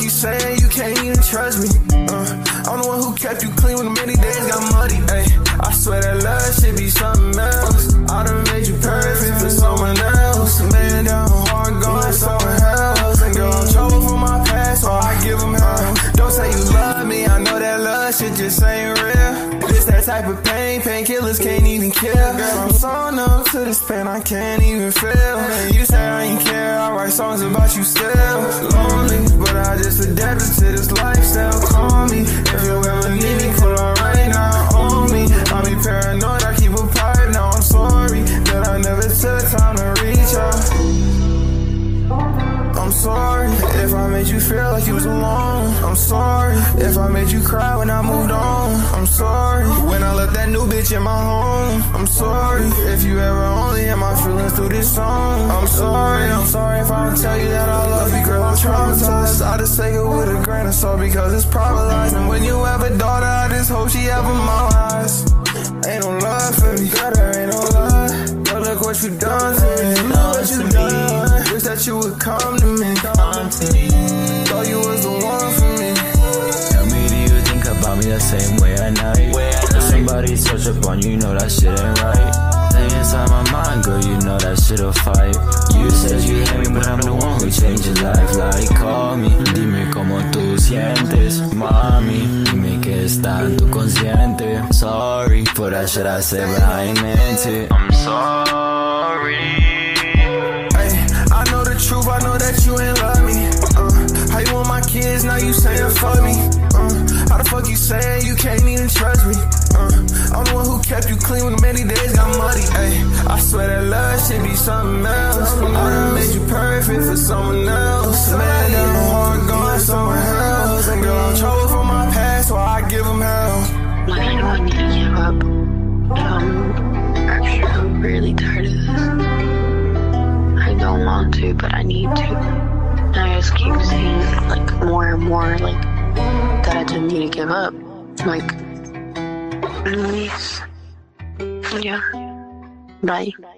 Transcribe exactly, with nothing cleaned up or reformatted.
you saying? You can't even trust me. Uh, I'm the one who kept you clean when the many days got muddy. Ay, I swear that love should be something else. I done made you perfect for someone else. Man down hard, going somewhere else. And girl, I'm trouble for my past, so I give them hell. Don't say you love me, I know that love shit just ain't real. This that type of pain, painkillers can't even kill. Girl, I'm so numb to this pain, I can't even feel. And you say I ain't care, I write songs about you still. Lonely, but I just adapted to this lifestyle. Call me, if you ever need me, pull on right now on me. I be paranoid, I keep a pipe, now I'm sorry that I never took time to reach out. I'm sorry if I made you feel like you was alone. I'm sorry if I made you cry when I moved on. I'm sorry when I left that new bitch in my home. I'm sorry if you ever only had my feelings through this song. I'm sorry, I'm sorry if I don't tell you that I love you, girl, I'm traumatized. I just take it with a grain of salt because it's probabilized. And when you have a daughter, I just hope she have a mouth eyes. Ain't no love for me, girl, there ain't no love. Girl, look what you done to me, look what you done. Wish that you would come to me, come to me. Thought you was the one for me. Tell me, do you think about me the same way at night? If somebody touch up on you, you know that shit ain't right. Stay inside my mind, girl, you know that shit'll fight. You said you hate me, but I'm the one who changed your life. Like, call me, dime cómo tú sientes, mami. Dime que estás tú consciente. Sorry for that shit I said, but I ain't meant it. I'm sorry. I know the truth, I know that you ain't love me. Uh, how you want my kids, now you saying fuck me. Uh, how the fuck you saying you can't even trust me? Uh, I'm the one who kept you clean when many days got muddy. Ay, I swear that love should be something else. I done made you perfect for someone else. Man, down hard, going somewhere else. And girl, I'm trouble for my past, so I give them hell. Like, I know I need to give up. I'm actually I'm really tired of this. I don't want to, but I need to. And I just keep saying, like, more and more, like, that I just need to give up. Like, anyways, yeah, bye.